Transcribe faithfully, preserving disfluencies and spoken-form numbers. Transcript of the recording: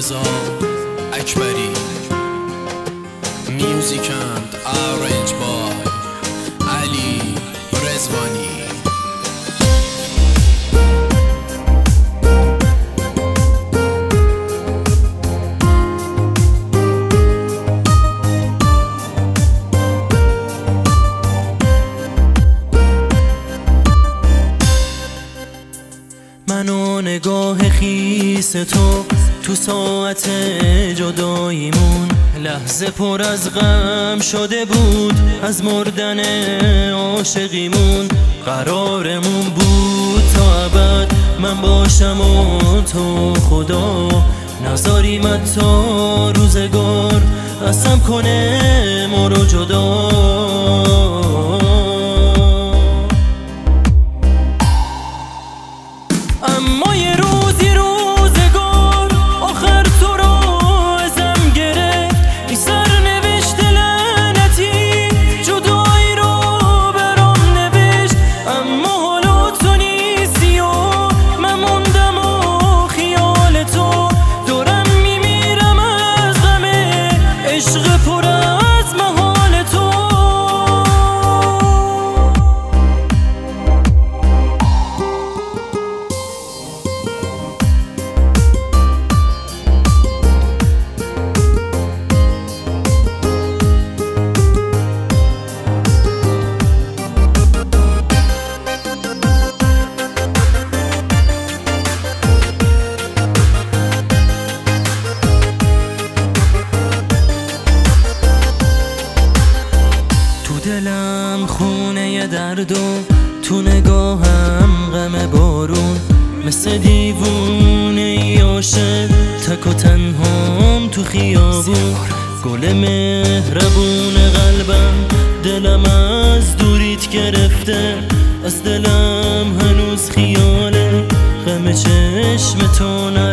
رضا اکبری. میوزیک اند آرنج بای علی رضوانی. من و نگاه خیس تو تو ساعت جداییمون، لحظه پر از غم شده بود از مردن عاشقیمون. قرارمون بود تا ابد من باشم و تو خدا، نذاری من تا روزگار قسم کنه ما رو جدا. اما یه روزی روزگار آخر تو رو ازم گرفت، این سرنوشت لعنتی جدایی رو برام نوشت. اما حالا تو نیستی و من موندم و خیال تو، دارم میمیرم از غم عشق پر از محال تو. دلم خونه درد و تو نگاهم غم بارون، مثل دیوونه عاشق تک و تنهام تو خیابون. گل مهربون قلبم دلم از دوریت گرفته، از دلم هنوز خیال غم چشم تو